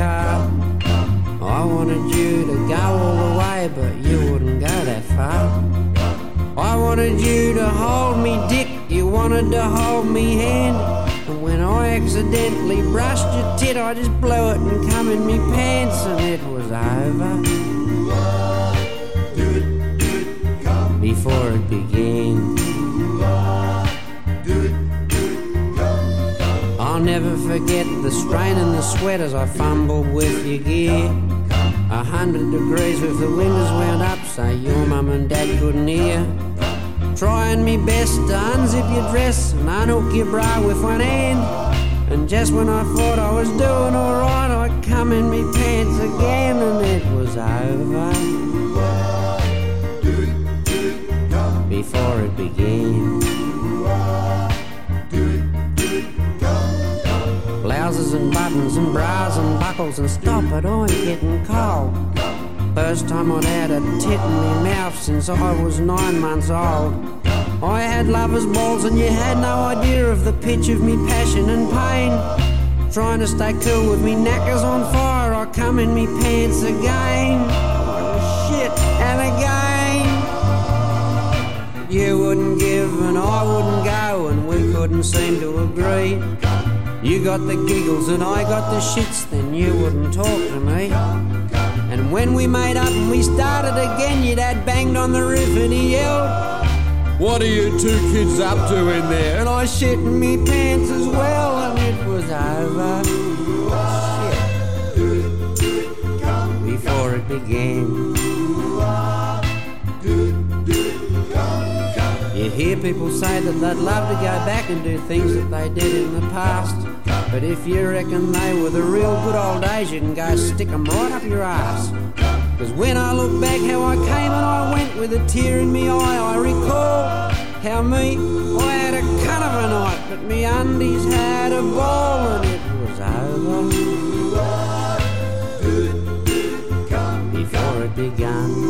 car. I wanted you to go all the way, but you wouldn't go that far. I wanted you to hold me dick, you wanted to hold me hand. And when I accidentally brushed your tit, I just blew it and come in me pants, and it was over before it began. I'll never forget the strain and the sweat as I fumbled with your gear. 100 degrees with the windows wound up so your mum and dad couldn't hear. Trying me best to unzip your dress and unhook your bra with one hand. And just when I thought I was doing alright, I come in me pants again, and it was over before it began. Blouses and buttons and bras and buckles, and stop it, I'm getting cold. First time I'd had a tit in my mouth since I was 9 months old. I had lover's balls and you had no idea of the pitch of me passion and pain. Trying to stay cool with me knackers on fire, I come in me pants again. Oh shit, and again. You wouldn't give and I wouldn't go, and we couldn't seem to agree. You got the giggles and I got the shits, then you wouldn't talk to me. And when we made up and we started again, your dad banged on the roof and he yelled, "What are you two kids up to in there?" And I shit in me pants as well, and it was over shit before it began. You hear people say that they'd love to go back and do things that they did in the past. But if you reckon they were the real good old days, you can go stick 'em right up your ass. 'Cause when I look back how I came and I went with a tear in me eye, I recall how I had a cunt of a night, but me undies had a ball, and it was over before it begun.